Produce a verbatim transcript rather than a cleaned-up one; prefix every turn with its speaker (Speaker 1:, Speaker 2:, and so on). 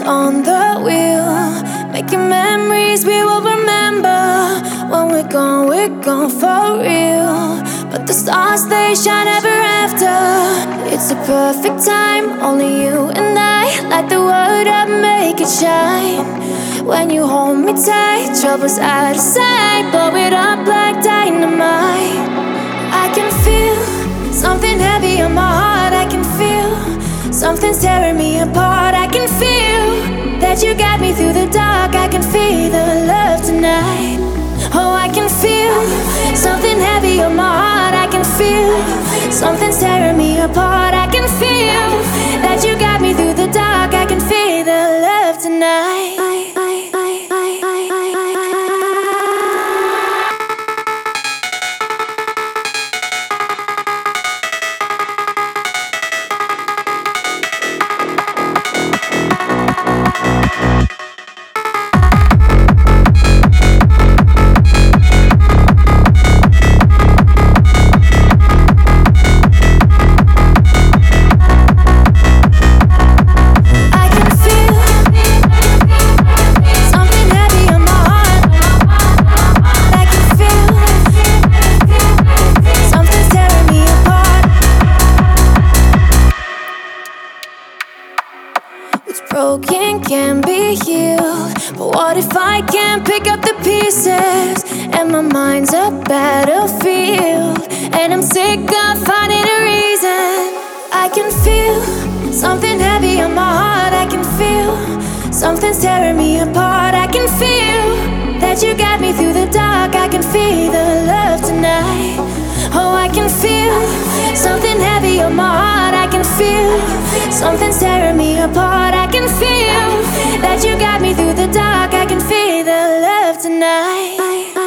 Speaker 1: on the wheel, making memories we will remember. When we're gone, we're gone for real. But the stars, they shine ever after. It's a perfect time, only you and I. Light the world up, make it shine. When you hold me tight, trouble's out of sight. Blow it up like dynamite. I can feel something heavy on my heart. I can feel something's tearing me apart. I can feel that you got me through the dark. I can feel the love tonight. Oh, I can feel something heavy on my heart. I can feel something's tearing me apart. I can feel that you got me through the dark. I can feel the love tonight. Broken can be healed, but what if I can't pick up the pieces? And my mind's a battlefield, and I'm sick of finding a reason. I can feel something heavy on my heart. I can feel something's tearing me apart. I can feel that you got me through the dark. I can feel the love tonight. Oh, I can feel something heavy on my heart. I can feel something's tearing me apart. I can feel that you got me through the dark. I can feel the love tonight.